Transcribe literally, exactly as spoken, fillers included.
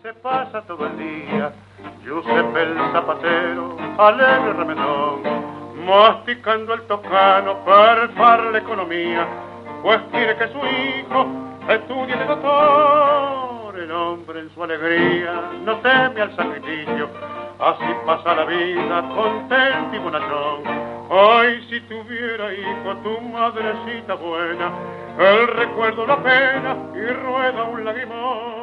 se pasa todo el día, Giuseppe el zapatero, alegre remendón, masticando el toscano per far la economía, pues quiere que su hijo estudie de doctor. El hombre en su alegría no teme al sacrificio, así pasa la vida contento y bonachón. Ay, si tuviera hijo tu madrecita buena, el recuerdo la pena y rueda un lagrimón.